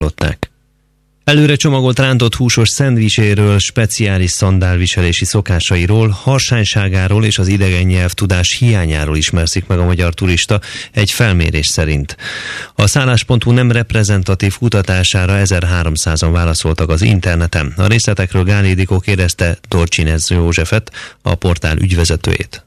Előre csomagolt rántott húsos szendvicséről, speciális szandálviselési szokásairól, harsányságáról és az idegen nyelvtudás hiányáról ismerszik meg a magyar turista egy felmérés szerint. A szállás.hu nem reprezentatív kutatására 1300-an válaszoltak az interneten. A részletekről Gál Ildikó kérdezte Dorcsinez Józsefet, a portál ügyvezetőjét.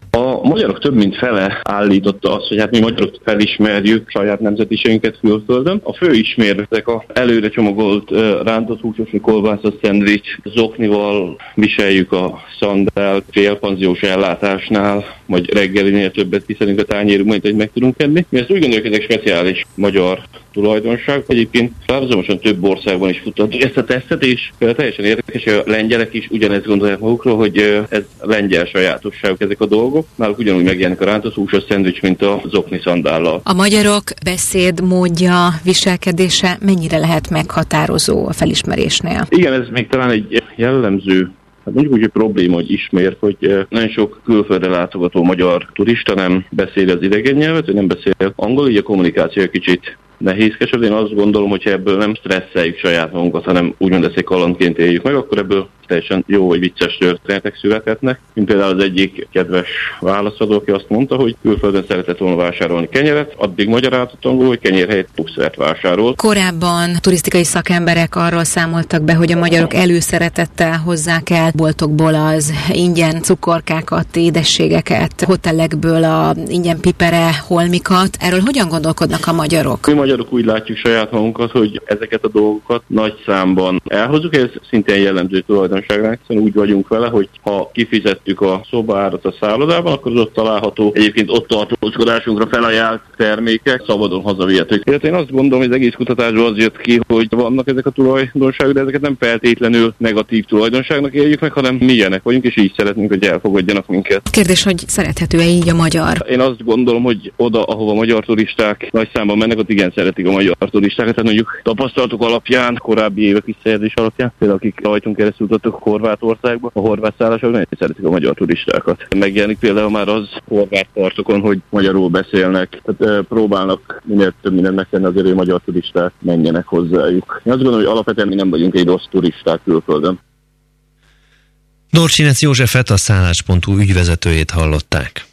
A magyarok több mint fele állította azt, hogy hát mi magyarok felismerjük saját nemzetiségünket külföldön. A fő ismérvetek a előre csomagolt rántott húsos kolbászos szendvics, zoknival viseljük a szandált, félpanziós ellátásnál, vagy reggelinél többet kiszerünk a tányérunk, mint hogy meg tudunk enni. Mi ezt úgy gondoljuk, hogy ez egy speciális magyar tulajdonság. Egyébként párhuzamosan több országban is futtatjuk ezt a tesztet, és teljesen érdekes, hogy a lengyelek is ugyanezt gondolják magukról, hogy ez lengyel sajátosságok ezek a dolgok. Náluk ugyanúgy megjelenik a rántott húsos szendvics, mint a zokni szandállal. A magyarok beszédmódja, viselkedése mennyire lehet meghatározó a felismerésnél? Igen, ez még talán egy jellemző, mondjuk úgy, hogy probléma, hogy ismert, hogy nagyon sok külföldre látogató magyar turista nem beszéli az idegen nyelvet, vagy nem beszél angol, így a kommunikáció kicsit nehézkesebb. Én azt gondolom, hogyha ebből nem stresszeljük saját magunkat, hanem úgymond ezt egy kalandként éljük meg, akkor ebből teljesen jó vagy vicces történetek születhetnek. Mint például az egyik kedves válaszadó, aki azt mondta, hogy külföldön szeretett volna vásárolni kenyeret, addig magyarázott angol, hogy kenyér helyett bukszert vásárolt. Korábban turisztikai szakemberek arról számoltak be, hogy a magyarok előszeretettel hozzák el boltokból az ingyen cukorkákat, édességeket, hotelekből a ingyen pipere, holmikat. Erről hogyan gondolkodnak a magyarok? Mi magyarok úgy látjuk saját magunkat, hogy ezeket a dolgokat nagy számban elhozzuk, ez szintén jellemző tulajdonságra, hiszen úgy vagyunk vele, hogy ha kifizettük a szobárat a szállodában, akkor az ott található, egyébként ott tartózkodásunkra felajánlt termékek szabadon hazavihetők. Én azt gondolom, hogy az egész kutatásból az jött ki, hogy vannak ezek a tulajdonságok, de ezeket nem feltétlenül negatív tulajdonságnak éljük meg, hanem mi ilyenek vagyunk, és így szeretnénk, hogy elfogadjanak minket. Kérdés, hogy szerethető-e így a magyar? Én azt gondolom, hogy oda, ahova magyar turisták nagy számban mennek, ott igen szeretik a magyar turistákat, tehát mondjuk tapasztalatok alapján, korábbi évek visszajelzés alapján, például akik rajtunk keresztül utaztak Horvátországba, a horvát szállások nagyon szeretik a magyar turistákat. Megjelenik például már az horvát partokon, hogy magyarul beszélnek, tehát próbálnak minél több mindent megtenni azért, hogy magyar turisták menjenek hozzájuk. Én azt gondolom, hogy alapvetően mi nem vagyunk egy rossz turisták külföldön. Dorcsinez Józsefet, a szállás.hu ügyvezetőjét hallották.